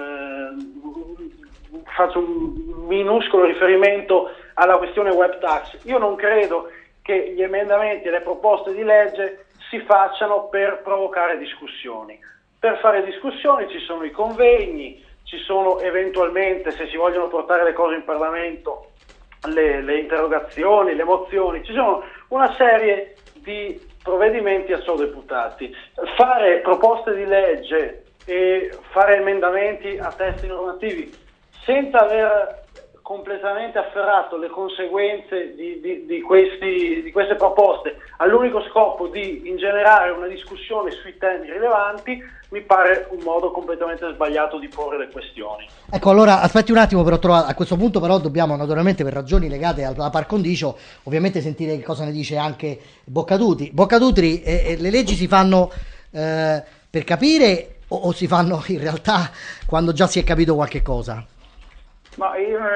faccio un minuscolo riferimento alla questione web tax, io non credo che gli emendamenti e le proposte di legge si facciano per provocare discussioni. Per fare discussioni ci sono i convegni, ci sono eventualmente, se si vogliono portare le cose in Parlamento, le interrogazioni, le mozioni, ci sono una serie di provvedimenti a ciò deputati. Fare proposte di legge e fare emendamenti a testi normativi senza aver completamente afferrato le conseguenze di queste proposte all'unico scopo di ingenerare una discussione sui temi rilevanti mi pare un modo completamente sbagliato di porre le questioni. Ecco, allora aspetti un attimo, però a questo punto però dobbiamo naturalmente, per ragioni legate alla par condicio, ovviamente sentire che cosa ne dice anche Boccadutri. Boccadutri, le leggi si fanno per capire o si fanno in realtà quando già si è capito qualche cosa? Ma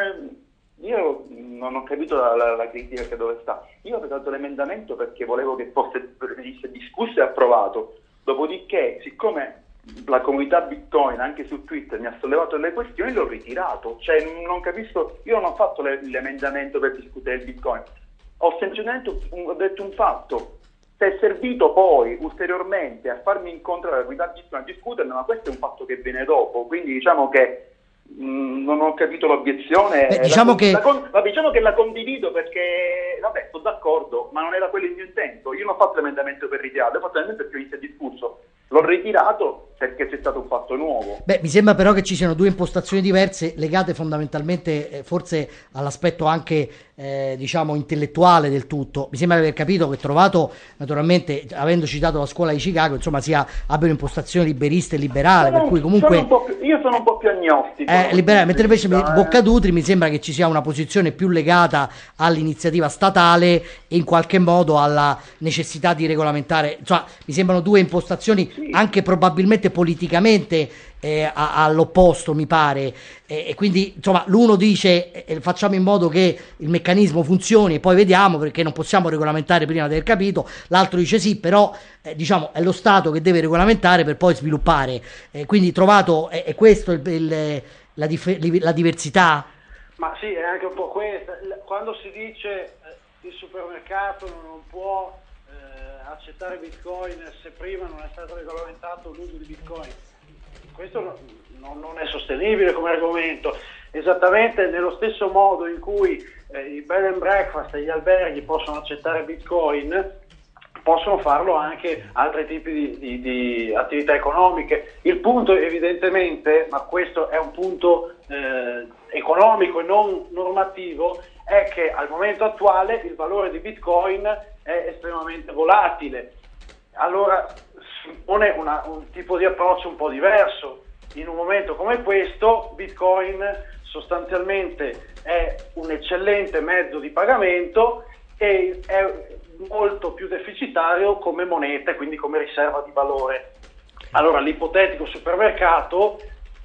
io non ho capito la critica che dove sta. Io ho presentato l'emendamento perché volevo che venisse discusso e approvato. Dopodiché, siccome la comunità Bitcoin anche su Twitter mi ha sollevato delle questioni, l'ho ritirato. Cioè, non capisco, io non ho fatto l'emendamento per discutere il Bitcoin. Ho semplicemente detto un fatto. Se è servito poi ulteriormente a farmi incontrare la comunità Bitcoin a discuterne, ma questo è un fatto che viene dopo. Quindi diciamo che non ho capito l'obiezione. Diciamo che la condivido perché, vabbè, sono d'accordo, ma non era quello il mio intento. Io non ho fatto l'emendamento per ritirarlo, ho fatto l'emendamento perché inizia il discorso. L'ho ritirato perché c'è stato un fatto nuovo. Beh, mi sembra però che ci siano due impostazioni diverse legate fondamentalmente forse all'aspetto anche diciamo intellettuale del tutto. Mi sembra di aver capito che Trovato, naturalmente, avendo citato la scuola di Chicago, insomma abbia un'impostazione liberista e liberale, per cui comunque io sono un po' più agnostico. Liberale, mentre invece Boccadutri mi sembra che ci sia una posizione più legata all'iniziativa statale e in qualche modo alla necessità di regolamentare. Insomma, mi sembrano due impostazioni anche probabilmente politicamente all'opposto, mi pare, e quindi insomma l'uno dice facciamo in modo che il meccanismo funzioni e poi vediamo, perché non possiamo regolamentare prima di aver capito. L'altro dice sì, però diciamo è lo Stato che deve regolamentare per poi sviluppare, quindi Trovato è questo la diversità? Ma sì, è anche un po' questa. Quando si dice il supermercato non può accettare Bitcoin se prima non è stato regolamentato l'uso di Bitcoin, questo non è sostenibile come argomento. Esattamente nello stesso modo in cui i bed and breakfast e gli alberghi possono accettare Bitcoin, possono farlo anche altri tipi di attività economiche. Il punto evidentemente, ma questo è un punto economico e non normativo, è che al momento attuale il valore di Bitcoin è estremamente volatile. Allora si impone un tipo di approccio un po' diverso. In un momento come questo Bitcoin sostanzialmente è un eccellente mezzo di pagamento e è molto più deficitario come moneta e quindi come riserva di valore. Allora l'ipotetico supermercato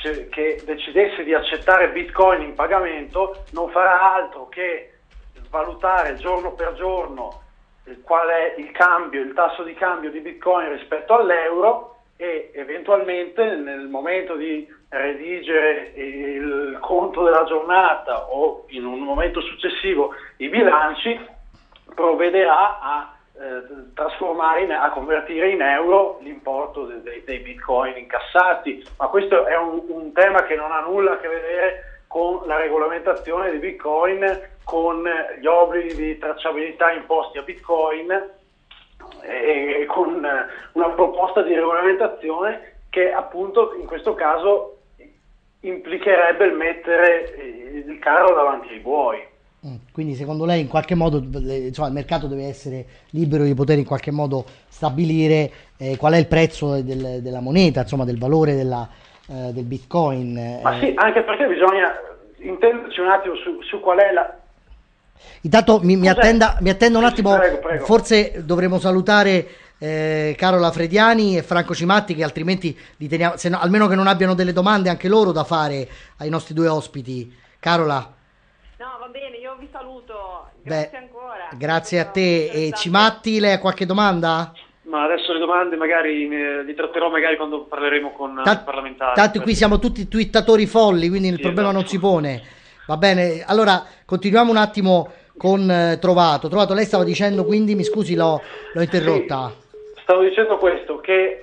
che decidesse di accettare Bitcoin in pagamento non farà altro che valutare giorno per giorno qual è il tasso di cambio di Bitcoin rispetto all'euro, e eventualmente nel momento di redigere il conto della giornata o in un momento successivo i bilanci, provvederà a a convertire in euro l'importo dei Bitcoin incassati. Ma questo è un tema che non ha nulla a che vedere con la regolamentazione di Bitcoin, con gli obblighi di tracciabilità imposti a Bitcoin, e con una proposta di regolamentazione che appunto in questo caso implicherebbe il mettere il carro davanti ai buoi. Quindi secondo lei in qualche modo insomma, il mercato deve essere libero di poter in qualche modo stabilire qual è il prezzo della moneta, insomma del valore del Bitcoin. Ma sì, anche perché bisogna intenderci un attimo su qual è la... Intanto mi attenda un attimo, prego. Forse dovremo salutare Carola Frediani e Franco Cimatti, che altrimenti li teniamo, almeno che non abbiano delle domande anche loro da fare ai nostri due ospiti. Carola? No, va bene, io vi saluto, grazie ancora. Grazie a te. E Cimatti, lei ha qualche domanda? Ma adesso le domande magari li tratterò magari quando parleremo con i parlamentari. Tanto qui siamo tutti twittatori folli, quindi il problema non si pone. Va bene, allora continuiamo un attimo con Trovato. Trovato, lei stava dicendo, quindi mi scusi, l'ho interrotta. Sì, stavo dicendo questo, che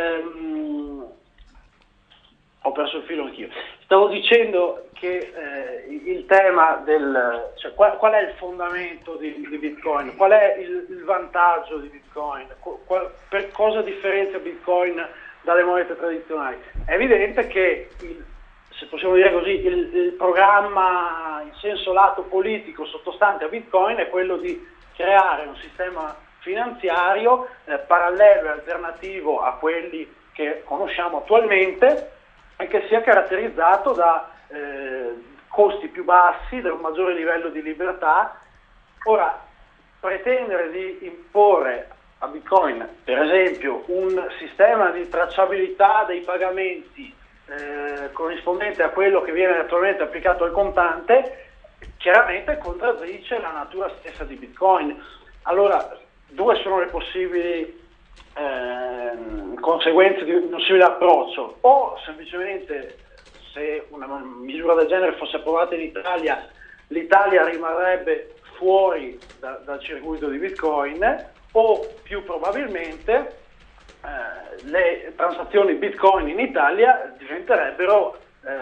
ho perso il filo anch'io. Stavo dicendo che il tema cioè qual è il fondamento di Bitcoin, qual è il vantaggio di Bitcoin, per cosa differenzia Bitcoin dalle monete tradizionali. È evidente che se possiamo dire così, il programma in senso lato politico sottostante a Bitcoin è quello di creare un sistema finanziario parallelo e alternativo a quelli che conosciamo attualmente, e che sia caratterizzato da costi più bassi, da un maggiore livello di libertà. Ora, pretendere di imporre a Bitcoin, per esempio, un sistema di tracciabilità dei pagamenti corrispondente a quello che viene attualmente applicato al contante, chiaramente contraddice la natura stessa di Bitcoin. Allora, due sono le possibili conseguenze di un simile approccio: o semplicemente, se una misura del genere fosse approvata in Italia, l'Italia rimarrebbe fuori dal circuito di Bitcoin, o più probabilmente le transazioni Bitcoin in Italia diventerebbero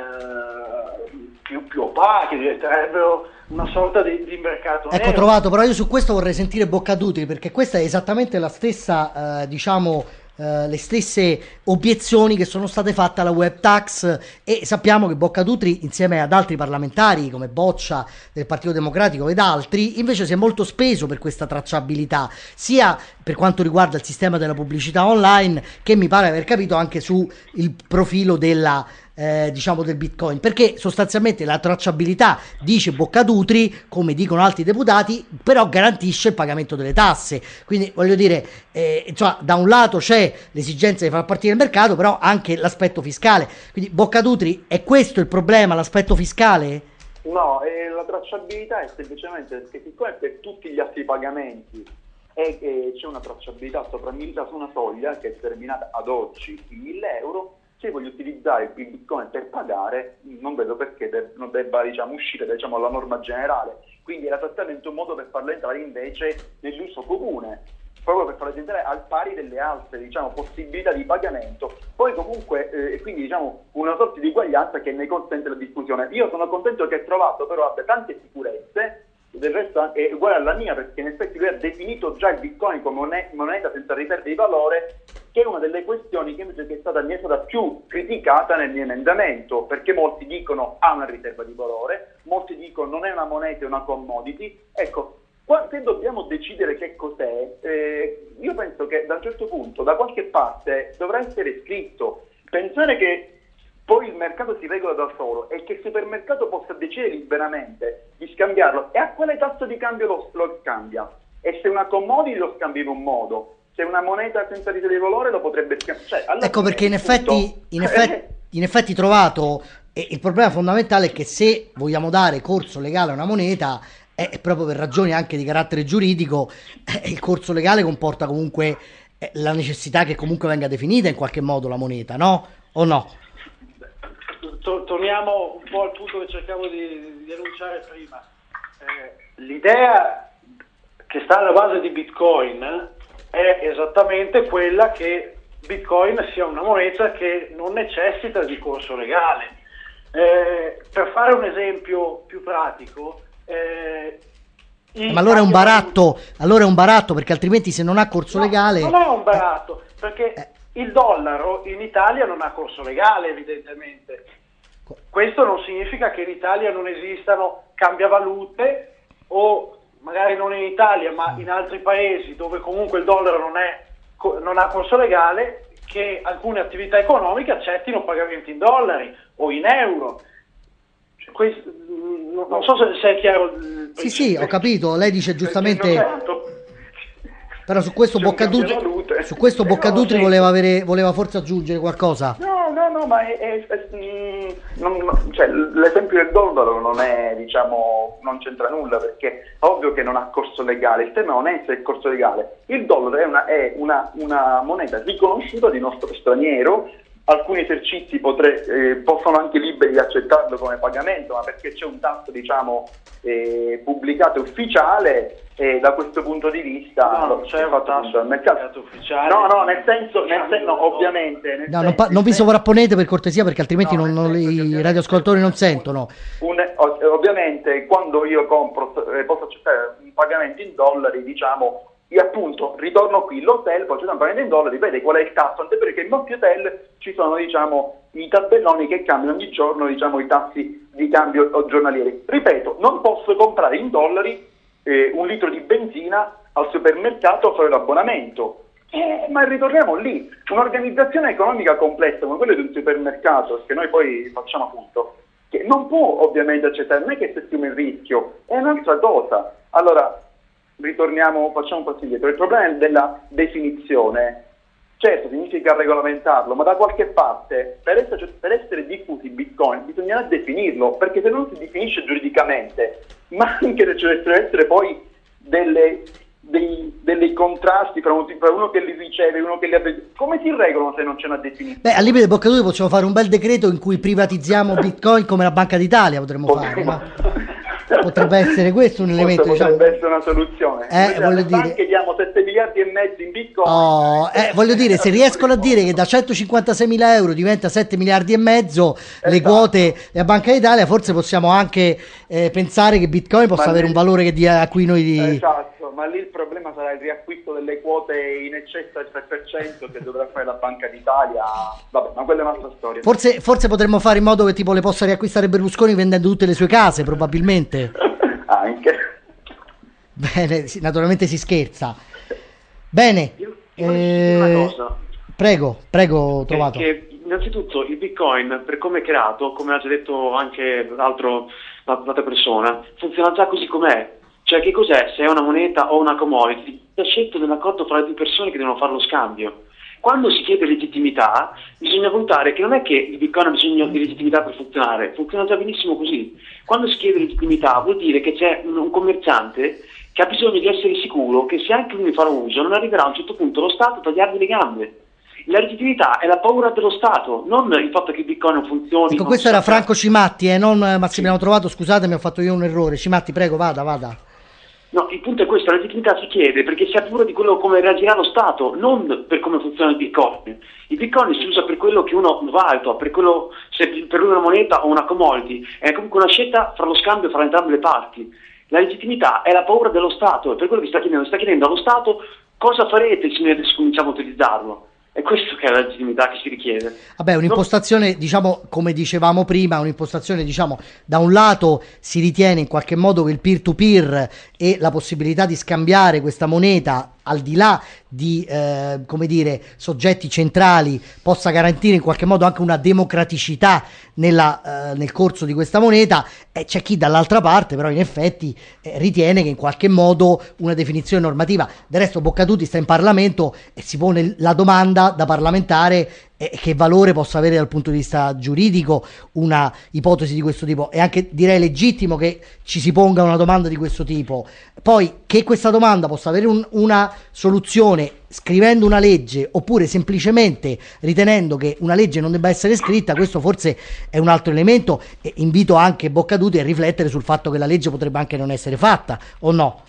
più opache, diventerebbero una sorta di mercato nero. Ecco, Trovato, però io su questo vorrei sentire Boccadutri, perché questa è esattamente la stessa, le stesse obiezioni che sono state fatte alla web tax, e sappiamo che Boccadutri, insieme ad altri parlamentari come Boccia del Partito Democratico ed altri, invece si è molto speso per questa tracciabilità, sia per quanto riguarda il sistema della pubblicità online, che mi pare aver capito anche su il profilo del Bitcoin, perché sostanzialmente la tracciabilità, dice Boccadutri, come dicono altri deputati, però garantisce il pagamento delle tasse. Quindi voglio dire, da un lato c'è l'esigenza di far partire il mercato, però anche l'aspetto fiscale. Quindi Boccadutri, è questo il problema, l'aspetto fiscale? No, la tracciabilità è semplicemente che siccome per tutti gli altri pagamenti c'è una tracciabilità sopra una soglia che è determinata ad oggi in 1.000 euro, se voglio utilizzare il Bitcoin per pagare, non vedo perché non debba uscire la norma generale. Quindi era esattamente un modo per farlo entrare invece nell'uso comune, proprio per farlo entrare al pari delle altre possibilità di pagamento. Poi comunque quindi una sorta di uguaglianza che ne consente la diffusione. Io sono contento che hai trovato, però abbia tante sicurezze, del resto è uguale alla mia, perché in effetti lui ha definito già il Bitcoin come moneta senza riserve di valore, che è una delle questioni che invece è stata più criticata nel mio emendamento, perché molti dicono ha una riserva di valore, molti dicono non è una moneta, è una commodity. Ecco, se dobbiamo decidere che cos'è, io penso che da un certo punto, da qualche parte, dovrà essere scritto. Pensare che poi il mercato si regola da solo e che il supermercato possa decidere liberamente di scambiarlo, e a quale tasso di cambio lo scambia? E se una commodity lo scambia in un modo, se una moneta senza riserva di valore lo potrebbe scambiare. Ecco perché in effetti in effetti trovato, e il problema fondamentale è che se vogliamo dare corso legale a una moneta, è proprio per ragioni anche di carattere giuridico, il corso legale comporta comunque la necessità che comunque venga definita in qualche modo la moneta, no? O no? Torniamo un po' al punto che cercavo di enunciare prima. L'idea che sta alla base di Bitcoin è esattamente quella che Bitcoin sia una moneta che non necessita di corso legale. Per fare un esempio più pratico, ma allora è un baratto, perché altrimenti se non ha corso legale... Non è un baratto, perché il dollaro in Italia non ha corso legale, evidentemente. Questo non significa che in Italia non esistano cambiavalute, o magari non in Italia ma in altri paesi dove comunque il dollaro non ha corso legale, che alcune attività economiche accettino pagamenti in dollari o in euro. Non so se è chiaro. Sì, ho capito. Lei dice giustamente, però su questo Boccadutri voleva forse aggiungere qualcosa. No, ma cioè, l'esempio del dollaro non è, diciamo, non c'entra nulla, perché è ovvio che non ha corso legale. Il tema non è se è corso legale. Il dollaro è una moneta riconosciuta di nostro straniero. Alcuni esercizi possono anche liberi di accettarlo come pagamento, ma perché c'è un tasso, diciamo, pubblicato ufficiale, e da questo punto di vista non c'è un tasso al mercato ufficiale. No, nel senso ovviamente. Non vi sovrapponete per cortesia, perché altrimenti i radioascoltatori non sentono. Ovviamente quando io compro posso accettare un pagamento in dollari, diciamo. Io appunto ritorno qui, l'hotel, poi c'è un pagamento in dollari, vede qual è il tasso, anche perché in molti hotel ci sono, diciamo, i tabelloni che cambiano ogni giorno, diciamo, i tassi di cambio giornalieri. Ripeto, non posso comprare in dollari un litro di benzina al supermercato a fare l'abbonamento. Ma ritorniamo lì, un'organizzazione economica complessa come quella di un supermercato, che noi poi facciamo appunto, che non può ovviamente accettare, non è che stiamo in rischio, è un'altra cosa. Allora, ritorniamo, facciamo un passo indietro. Il problema è della definizione. Certo, significa regolamentarlo, ma da qualche parte, per essere diffusi i bitcoin, bisognerà definirlo, perché se non si definisce giuridicamente, ma anche se ci devono essere poi dei contrasti fra uno che li riceve e uno che li ha... Come si regolano se non c'è una definizione? Al limite Boccadutri possiamo fare un bel decreto in cui privatizziamo bitcoin come la Banca d'Italia, fare, no? Potrebbe essere questo un elemento, potrebbe essere una soluzione. Voglio dire, anche diamo 7 miliardi e mezzo in bitcoin. Voglio dire, se riescono a dire che da 156.000 euro diventa 7 miliardi e mezzo le quote della Banca d'Italia, forse possiamo anche pensare che bitcoin possa avere un valore a cui noi... Esatto, ma lì il problema sarà il riacquisto delle quote in eccesso del 3% che dovrà fare la Banca d'Italia. Vabbè, ma quella è un'altra storia. Forse potremmo fare in modo che tipo le possa riacquistare Berlusconi vendendo tutte le sue case, probabilmente. Anche. Bene, sì, naturalmente si scherza. Bene. Una cosa. Prego, Trovato. Che innanzitutto il Bitcoin, per come è creato, come ha già detto anche l'altra persona, funziona già così com'è. Cioè, che cos'è? Se è una moneta o una commodity, è scelto nell'accordo fra le due persone che devono fare lo scambio. Quando si chiede legittimità, bisogna valutare che non è che il Bitcoin ha bisogno di legittimità per funzionare, funziona già benissimo così. Quando si chiede legittimità vuol dire che c'è un commerciante che ha bisogno di essere sicuro che se anche lui ne farà uso, non arriverà a un certo punto lo Stato a tagliargli le gambe. La legittimità è la paura dello Stato, non il fatto che il Bitcoin non funzioni. Ecco, questo era Franco Cimatti, non Massimiliano Trovato, scusatemi, ho fatto io un errore. Cimatti, prego, vada. No, il punto è questo, la legittimità si chiede perché si ha paura di quello come reagirà lo Stato, non per come funziona il Bitcoin. Il Bitcoin si usa per quello che uno valuta, per quello, se per lui è una moneta o una commodity, è comunque una scelta fra lo scambio fra entrambe le parti. La legittimità è la paura dello Stato, è per quello che sta chiedendo allo Stato cosa farete se noi adesso cominciamo a utilizzarlo. È questo che è la legittimità che si richiede. Vabbè, un'impostazione, diciamo, come dicevamo prima, un'impostazione, diciamo, da un lato si ritiene in qualche modo che il peer-to-peer e la possibilità di scambiare questa moneta al di là di soggetti centrali possa garantire in qualche modo anche una democraticità nel corso di questa moneta, e c'è chi dall'altra parte però in effetti ritiene che in qualche modo una definizione normativa. Del resto Boccadutri sta in Parlamento e si pone la domanda da parlamentare che valore possa avere dal punto di vista giuridico una ipotesi di questo tipo. È anche, direi, legittimo che ci si ponga una domanda di questo tipo. Poi, che questa domanda possa avere una soluzione scrivendo una legge oppure semplicemente ritenendo che una legge non debba essere scritta, questo forse è un altro elemento, e invito anche Boccatuti a riflettere sul fatto che la legge potrebbe anche non essere fatta, o no?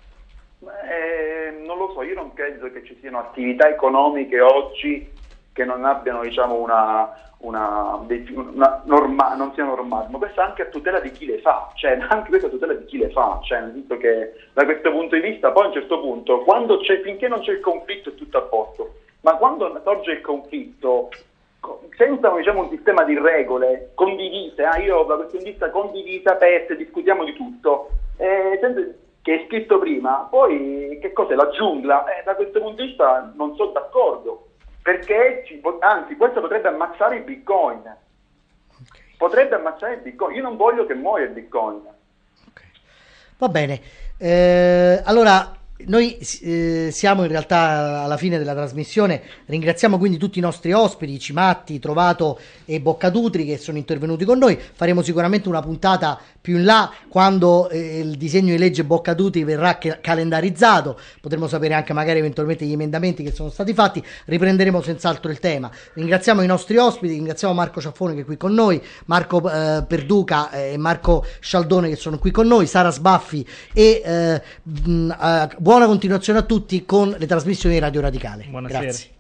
Non lo so, io non credo che ci siano attività economiche oggi che non abbiano, diciamo, non siano normali, ma questo anche a tutela di chi le fa, cioè anche questo a tutela di chi le fa, cioè nel senso che da questo punto di vista poi a un certo punto, finché non c'è il conflitto è tutto a posto, ma quando sorge il conflitto, senza, diciamo, un sistema di regole condivise, io da questo punto di vista condivisa, aperte, discutiamo di tutto, che è scritto prima, poi che cos'è la giungla? Da questo punto di vista non sono d'accordo, perché anzi questo potrebbe ammazzare il Bitcoin. Potrebbe ammazzare il Bitcoin. Io non voglio che muoia il Bitcoin. Va bene. Allora, noi siamo in realtà alla fine della trasmissione. Ringraziamo quindi tutti i nostri ospiti, Cimatti, Trovato e Boccatuti, che sono intervenuti con noi. Faremo sicuramente una puntata più in là, quando il disegno di legge Boccatuti verrà calendarizzato. Potremo sapere anche magari eventualmente gli emendamenti che sono stati fatti. Riprenderemo senz'altro il tema. Ringraziamo i nostri ospiti, ringraziamo Marco Ciaffone che è qui con noi, Marco Perduca e Marco Scialdone che sono qui con noi, Sara Sbaffi, e buona continuazione a tutti con le trasmissioni di Radio Radicale. Buonasera. Grazie.